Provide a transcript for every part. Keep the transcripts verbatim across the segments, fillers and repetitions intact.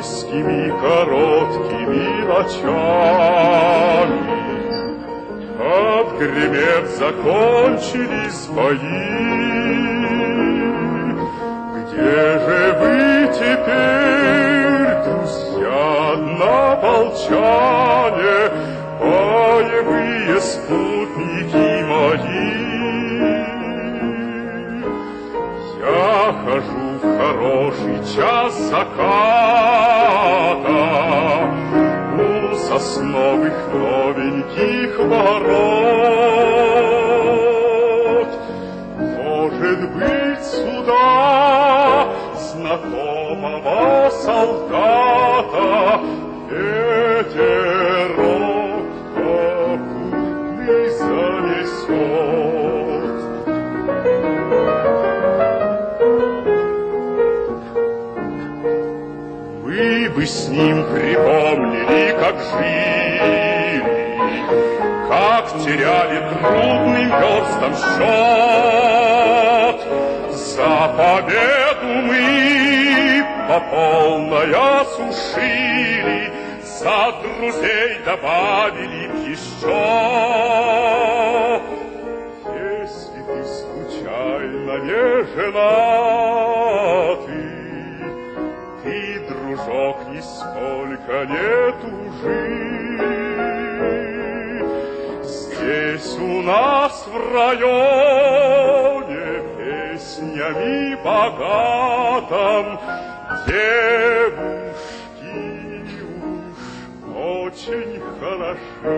майскими короткими ночами. Отгремев, закончились бои. Где же вы теперь, друзья однополчане, боевые спутники мои? Я хожу в хороший час заката у сосновых новеньких ворот. Может быть, сюда знакомого солдата ветерок попутный занесет. Вы бы с ним припомнили, как жили, как теряли трудным верстам счет. За победу мы по полной осушили, за друзей добавили еще. Если ты случайно не женатый, ты, дружок, нисколько не тужи. Здесь у нас в районе песнями богатым девушки уж очень хороши.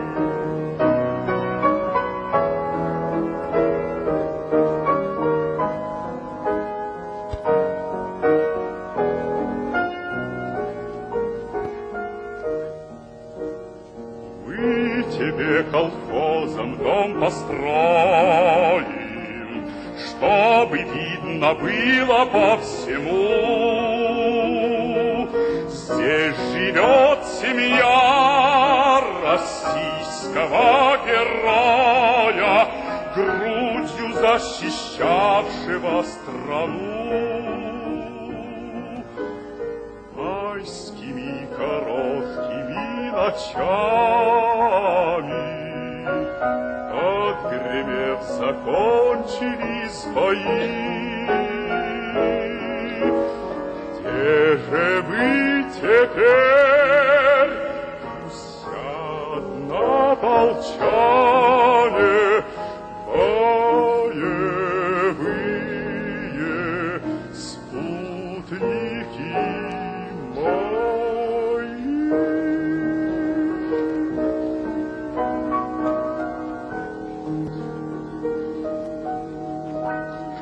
Тебе колхозом дом построим, чтобы видно было по всему. Здесь живет семья российского героя, грудью защищавшего страну. Майскими короткими ночами, отгремев, закончились бои. Где же вы теперь, друзья однополчане?